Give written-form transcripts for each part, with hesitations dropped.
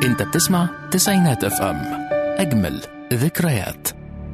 انت بتسمع تسعينات اف ام، اجمل ذكريات.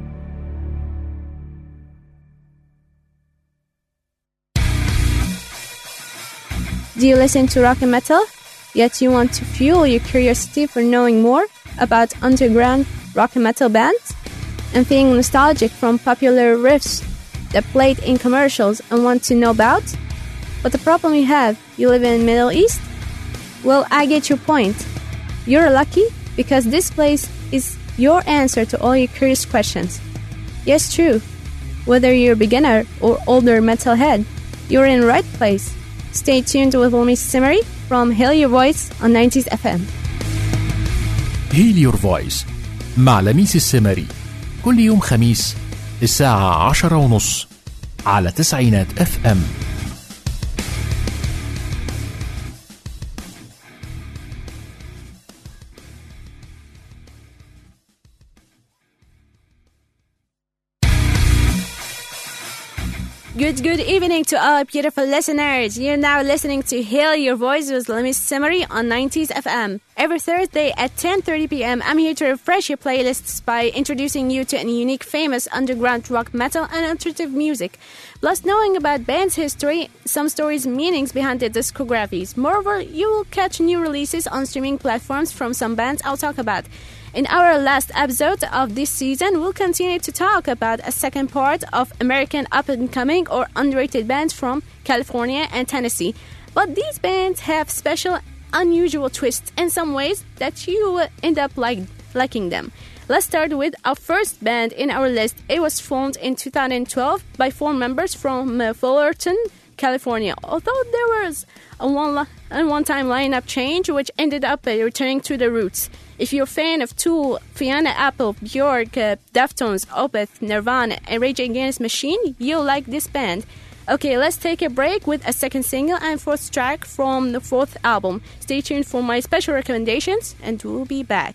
Do you listen to rock and metal, yet you want to fuel your curiosity for knowing more about underground rock and metal bands? And feeling nostalgic from popular riffs that played in commercials and want to know about? But the problem you have, you live in the Middle East? Well, I get your point. You're lucky because this place is your answer to all your curious questions. Yes, true. Whether you're a beginner or older metalhead, you're in the right place. Stay tuned with Lamis Simari from Heal Your Voice on 90s FM. Heal Your Voice مع لميس السمري كل يوم خميس الساعة 10:30 على تسعينات اف ام. Good evening to all beautiful listeners. You're now listening to Heal Your Voice with Lamis Simari on 90s FM. Every Thursday at 10:30 p.m. I'm here to refresh your playlists by introducing you to a unique, famous underground rock, metal, and alternative music. Plus knowing about bands' history, some stories, meanings behind their discographies. Moreover, you will catch new releases on streaming platforms from some bands I'll talk about. In our last episode of this season, we'll continue to talk about a second part of American up-and-coming or underrated bands from California and Tennessee. But these bands have special, unusual twists in some ways that you will end up liking them. Let's start with our first band in our list. It was formed in 2012 by 4 members from Fullerton, California. Although there was a one-time lineup change which ended up returning to the roots. If you're a fan of Tool, Fiona Apple, Bjork, Deftones, Opeth, Nirvana, and Rage Against the Machine, you'll like this band. Okay, let's take a break with a second single and 4th track from the 4th album. Stay tuned for my special recommendations, and we'll be back.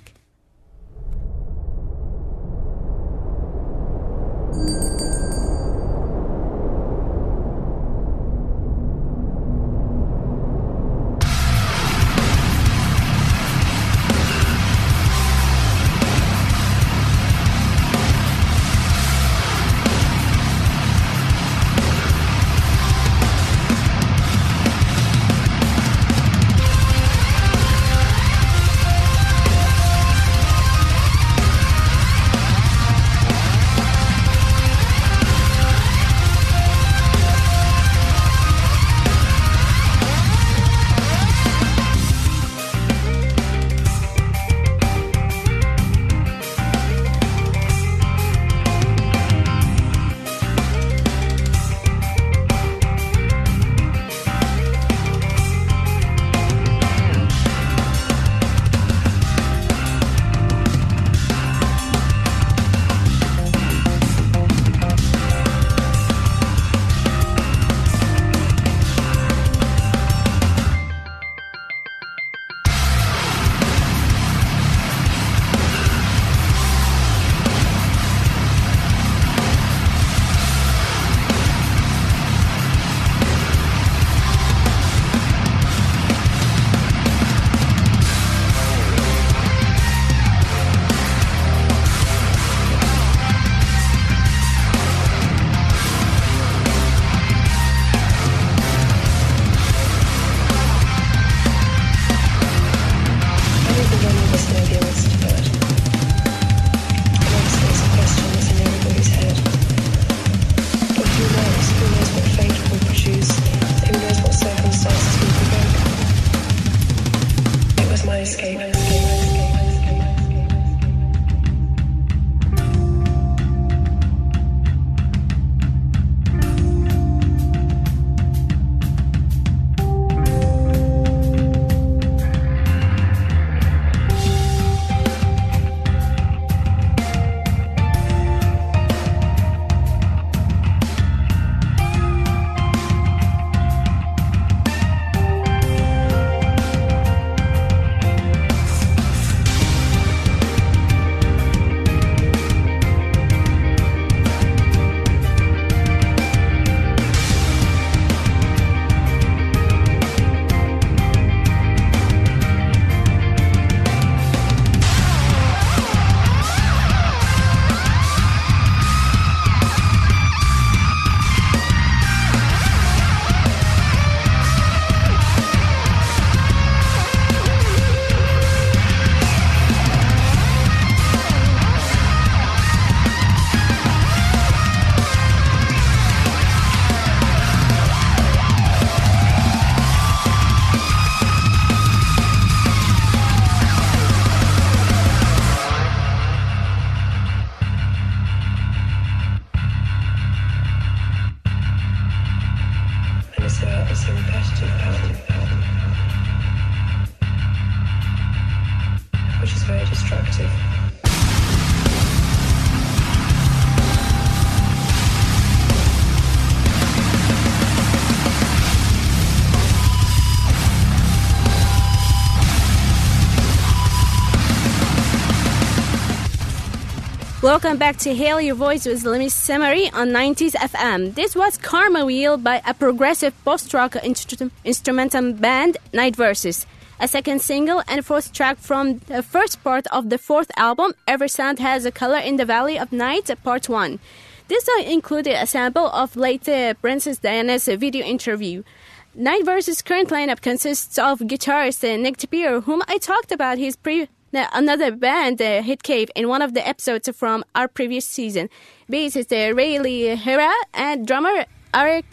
Welcome back to Hail Your Voice with Lemmy Semery on 90s FM. This was Karma Wheel by a progressive post-rock instrumental band, Night Versus. A second single and fourth track from the first part of the fourth album, Every Sound Has a Color in the Valley of Night, Part 1. This song included a sample of late Princess Diana's video interview. Night Versus' current lineup consists of guitarist Nick Tapir, whom I talked about his another band, Hit Cave, in one of the episodes from our previous season. Bassist Ray Lee Hira and drummer Eric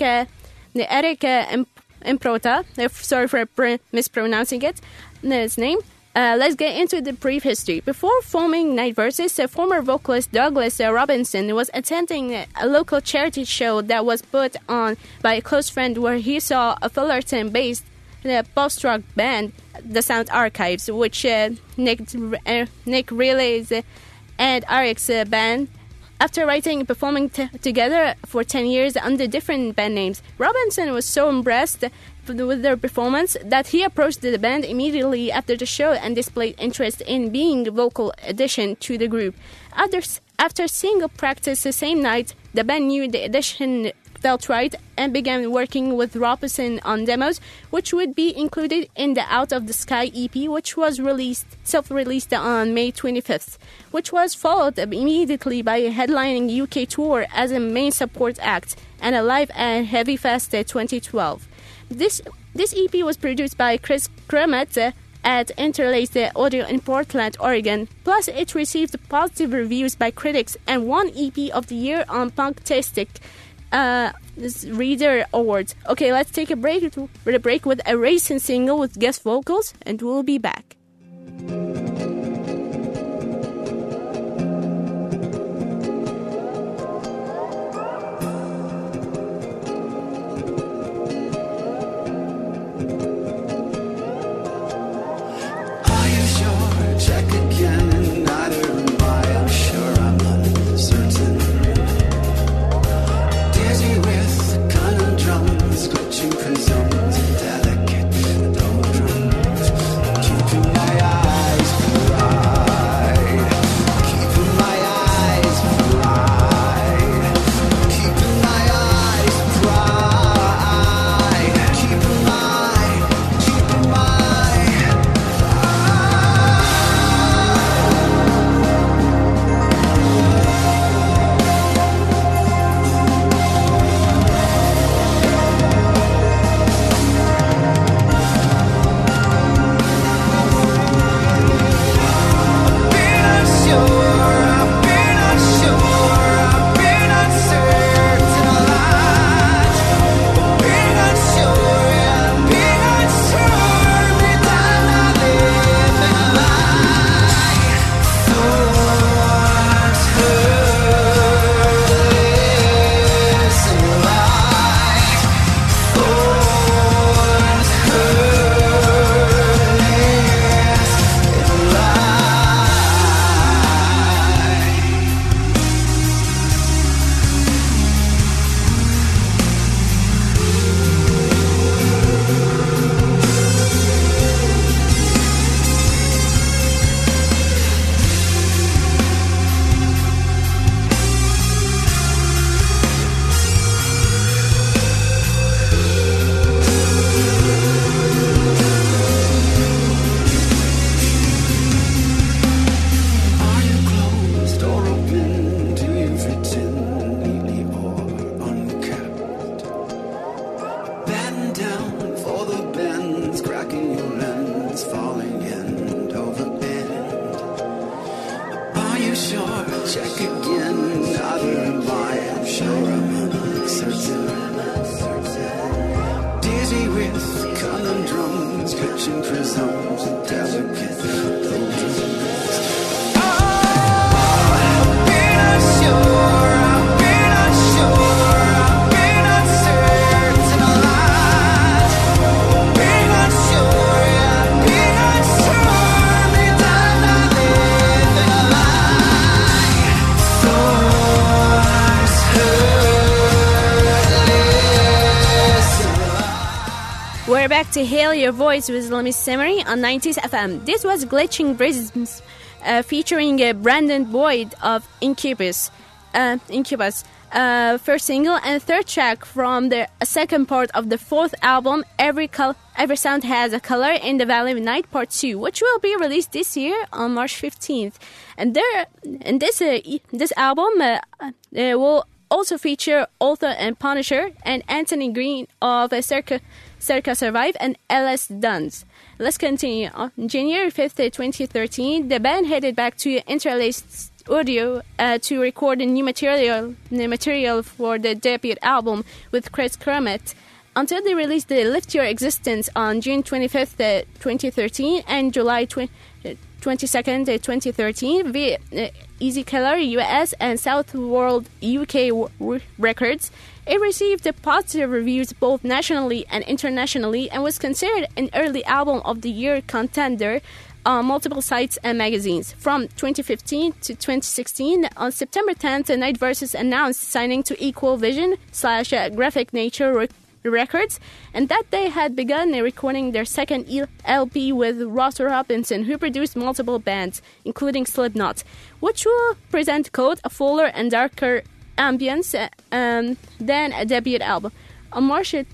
Improta. Sorry for mispronouncing his name. Let's get into the brief history. Before forming Night Versus, former vocalist Douglas Robinson was attending a local charity show that was put on by a close friend where he saw a Fullerton-based post-rock band, The Sound Archives, which Nick Reilly's and Eric's band. After writing and performing together for 10 years under different band names, Robinson was so impressed with their performance that he approached the band immediately after the show and displayed interest in being a vocal addition to the group. After single practice the same night, the band knew the addition felt right and began working with Robinson on demos, which would be included in the Out of the Sky EP, which was self-released on May 25th, which was followed immediately by a headlining UK tour as a main support act and a live at Heavy Fest 2012. This EP was produced by Chris Kremet at Interlaced Audio in Portland, Oregon. Plus, it received positive reviews by critics and won EP of the Year on Punktastic Reader Awards. Okay, let's take a break with a racing single with guest vocals, and we'll be back. To Hail Your Voice with Lemmy Semery on 90s FM. This was Glitching Prisms featuring Brandon Boyd of Incubus. First single and third track from the second part of the fourth album, Every Sound Has a Color in the Valley of Night Part 2, which will be released this year on March 15th. And this album will also feature Otha and Punisher and Anthony Green of Circa Survive and LS Duns. Let's continue. On January 5th, 2013, the band headed back to Interlaced Audio to record new material for the debut album with Chris Kermit, until they released the Lift Your Existence on June 25th, 2013 and July 22nd, 2013 via Easy Killer US and South World UK Records. It received positive reviews both nationally and internationally and was considered an early album of the year contender on multiple sites and magazines. From 2015 to 2016, on September 10th, Night Versus announced signing to Equal Vision / Graphic Nature Records, and that they had begun recording their second LP with Ross Robinson, who produced multiple bands, including Slipknot, which will present a fuller and darker ambience than a debut album. On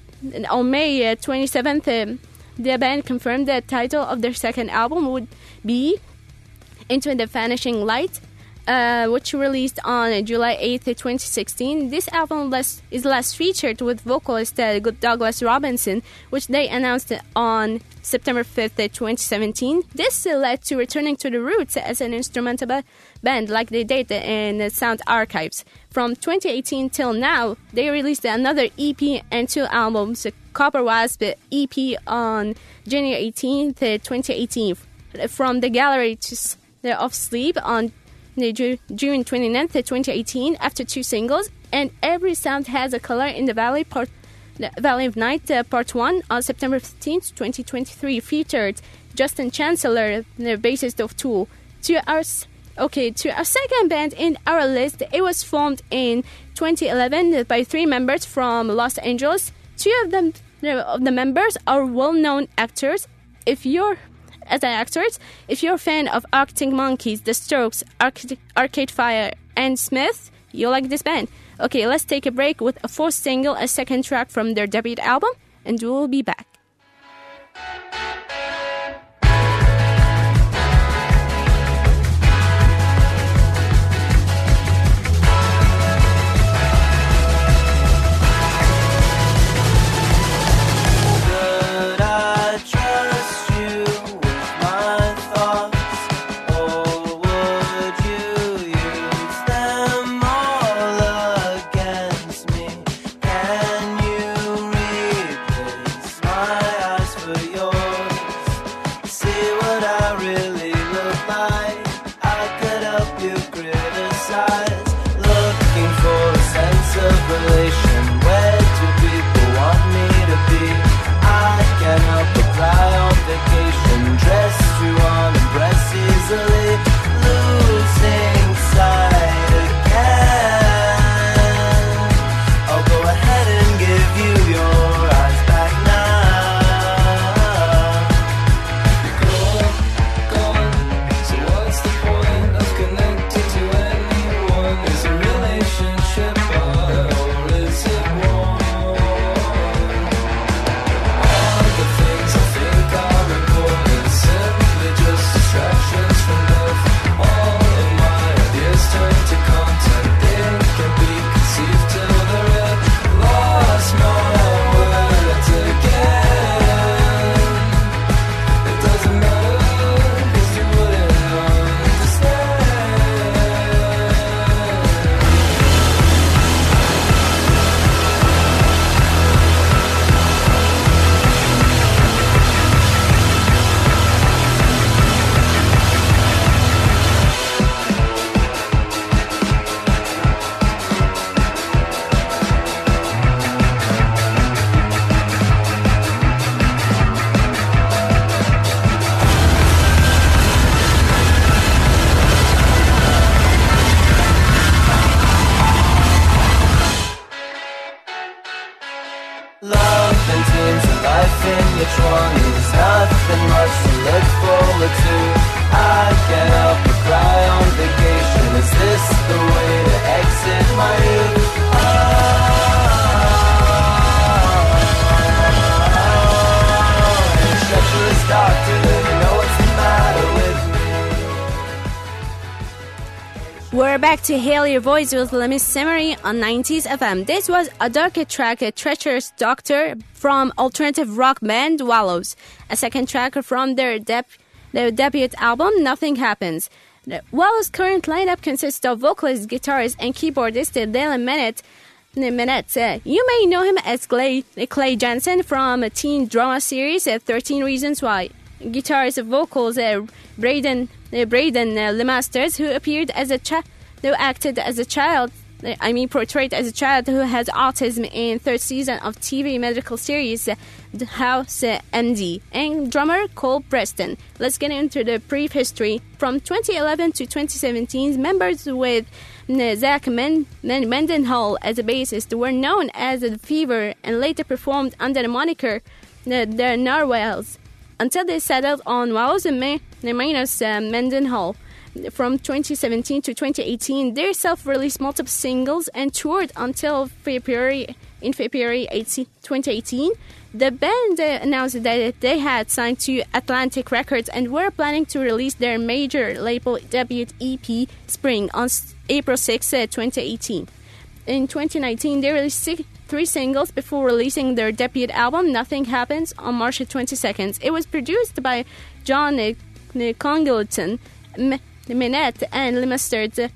May 27th, the band confirmed the title of their second album would be Into the Vanishing Light, which released on July 8th, 2016. This album is last featured with vocalist Douglas Robinson, which they announced on September 5th, 2017. This led to returning to the roots as an instrumental band like they did in Sound Archives. From 2018 till now, they released another EP and 2 albums, Copper Wasp EP on January 18th, 2018, From the Gallery of Sleep on June 29th, 2018, after 2 singles, and Every Sound Has a Color in the Valley of Night Part 1 on September 15th, 2023, featured Justin Chancellor, the bassist of Tool. To our second band in our list, it was formed in 2011 by 3 members from Los Angeles. 2 of the members are well-known actors. If you're a fan of Arctic Monkeys, The Strokes, Arcade Fire, and Smith, you'll like this band. Okay, let's take a break with a 4th single, a second track from their debut album, and we'll be back. Smile. means nothing much to look forward to. I can't help but cry on vacation. Is this the way to exit my youth? Treacherous doctor, you know what's the matter with me? We're back to Hail Your Voice with Lemmy Simmery on 90s FM. This was a darker track, a Treacherous Doctor from alternative rock band Wallows. A second track from their debut album, Nothing Happens. Wallows' current lineup consists of vocalist, guitarist, and keyboardist Dylan Minette. You may know him as Clay Jensen from a teen drama series 13 Reasons Why. Guitarist and vocals Braden Lemasters, who appeared as a portrayed as a child who has autism in third season of TV medical series The House MD, and drummer Cole Preston. Let's get into the brief history. From 2011 to 2017, members with Zach Mendenhall as a bassist were known as The Fever and later performed under the moniker The Narwhals until they settled on Wallows and minus Mendenhall. From 2017 to 2018, they self-released multiple singles and toured until February 2018. The band announced that they had signed to Atlantic Records and were planning to release their major label debut EP Spring on April 6, 2018. In 2019, they released 3 singles before releasing their debut album, Nothing Happens, on March 22nd. It was produced by John Congleton, Minette, and Lemasters,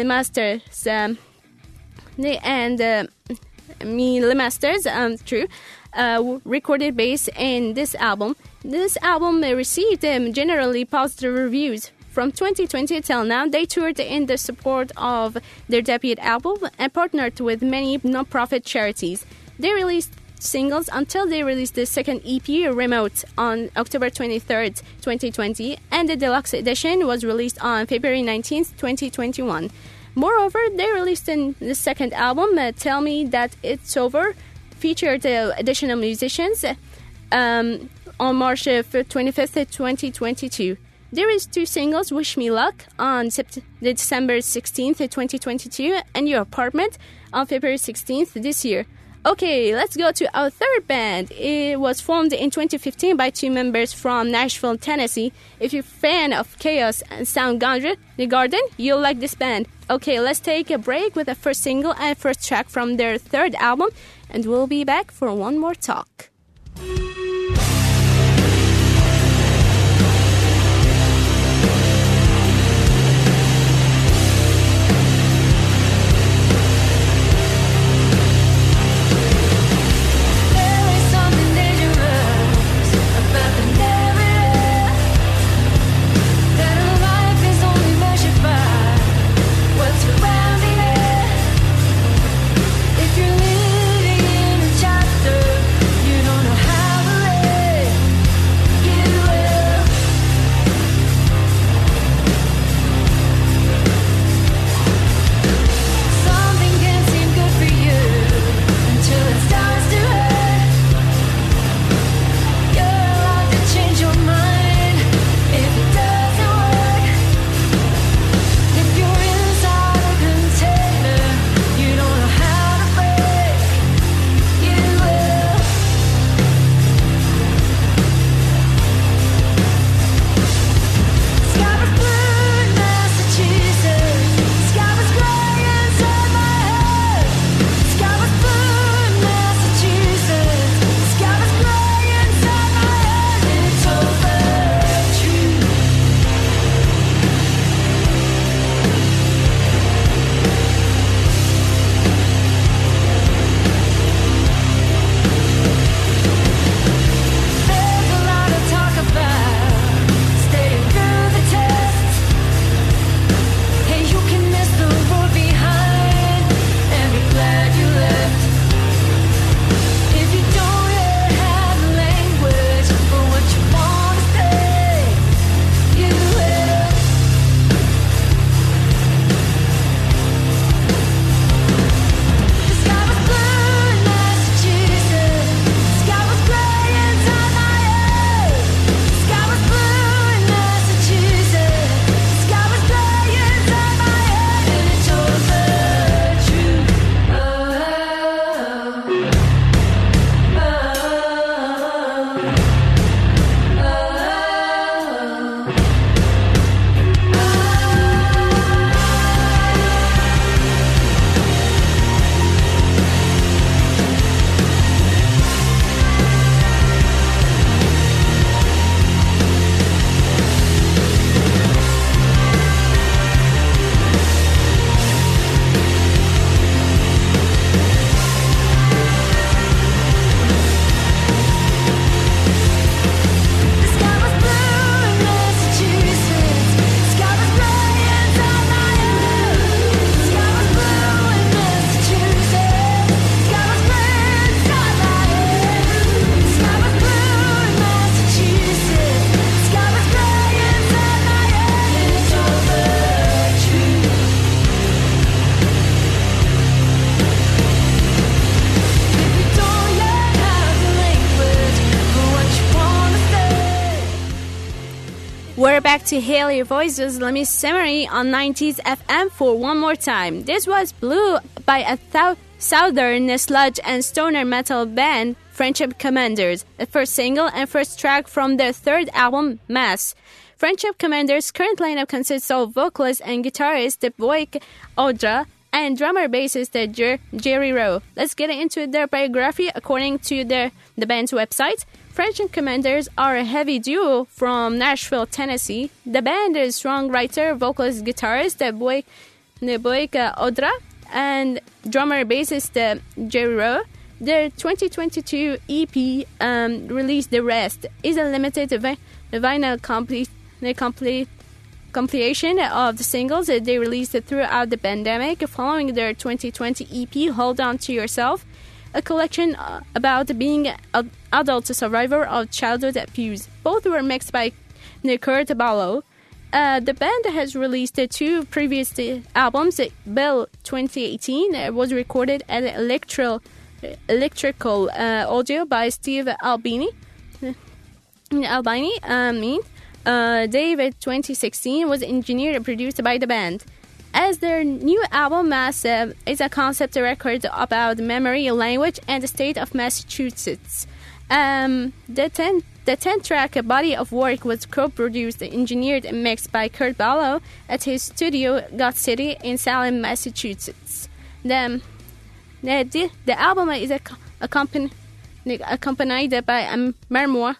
recorded bass in this album. This album received generally positive reviews. From 2020 till now, they toured in the support of their debut album and partnered with many non-profit charities. They released singles until they released the second EP, Remote, on October 23rd, 2020, and the deluxe edition was released on February 19th, 2021. Moreover, they released the second album, Tell Me That It's Over, featured additional musicians on March 25th, 2022. There is 2 singles, Wish Me Luck, on December 16th, 2022, and Your Apartment on February 16th this year. Okay, let's go to our third band. It was formed in 2015 by 2 members from Nashville, Tennessee. If you're a fan of Chaos and Soundgarden, you'll like this band. Okay, let's take a break with the first single and first track from their third album, and we'll be back for one more talk. If you're living in a chapter, you don't know how to We're back to Hail Your Voice with Lamis Simari on 90s FM for one more time. This was Blue by a southern sludge and stoner metal band Friendship Commanders, the first single and first track from their third album, Mass. Friendship Commanders' current lineup consists of vocalist and guitarist Boyk Odra and drummer-bassist Jerry Rowe. Let's get into their biography according to the band's website. Friendship Commanders are a heavy duo from Nashville, Tennessee. The band is songwriter, vocalist, guitarist Boyk Odra and drummer-bassist Jerry Rowe. Their 2022 EP, Release the Rest, is a limited vinyl compilation of the singles that they released throughout the pandemic. Following their 2020 EP, Hold On To Yourself, a collection about being an adult survivor of childhood abuse. Both were mixed by Kurt Balow. The band has released two previous albums. Bell 2018 was recorded at Electrical Audio by Steve Albini. David 2016 was engineered and produced by the band. As their new album, Mass, is a concept record about memory, language, and the state of Massachusetts. The 10-track body of work was co-produced, engineered, and mixed by Kurt Balow at his studio, God City, in Salem, Massachusetts. The album is accompanied by a memoir,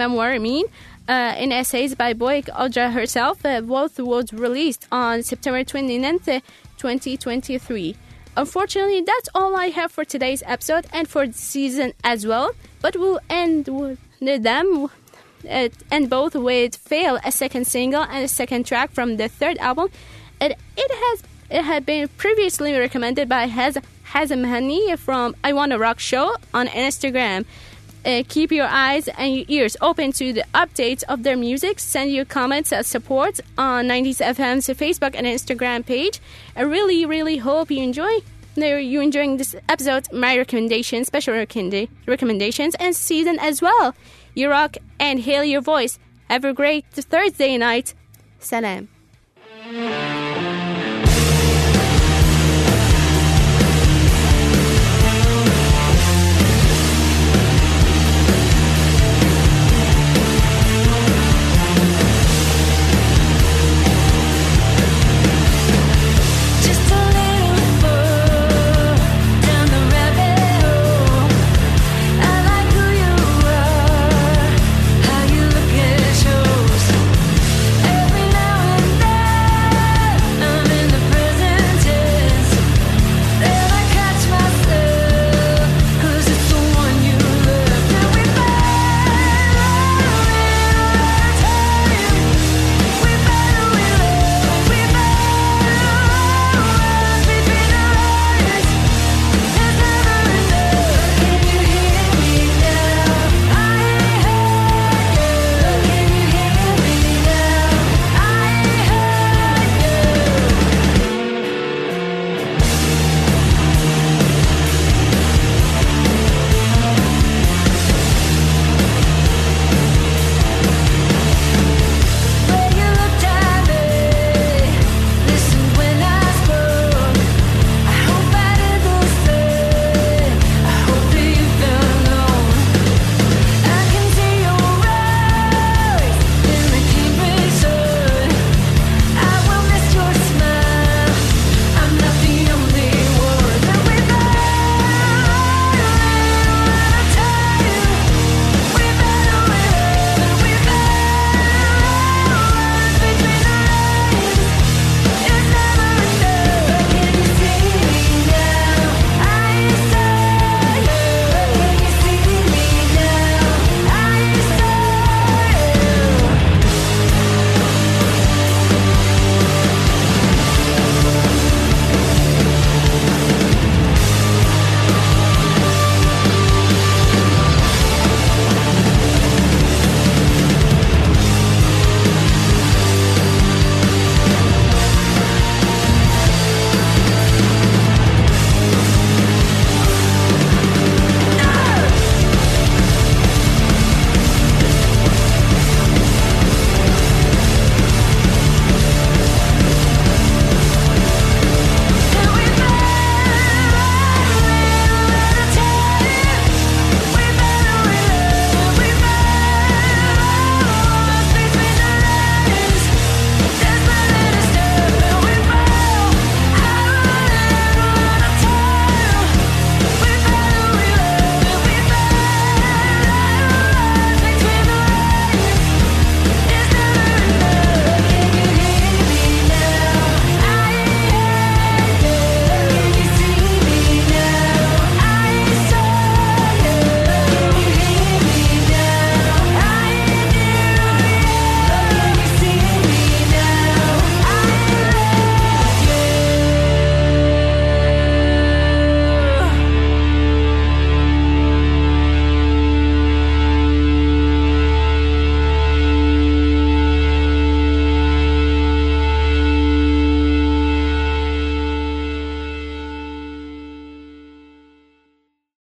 in essays by Boyk Odra herself. Both was released on September 29th, 2023. Unfortunately, that's all I have for today's episode and for the season as well. But we'll end both with Fail, a second single and a second track from the third album. It had been previously recommended by Hazem Hani from I Wanna Rock Show on Instagram. Keep your eyes and your ears open to the updates of their music. Send your comments and support on 90s FM's Facebook and Instagram page. I really, really hope you're enjoying this episode, my recommendations, special recommendations, and season as well. You rock and hail your voice. Have a great Thursday night. Salam.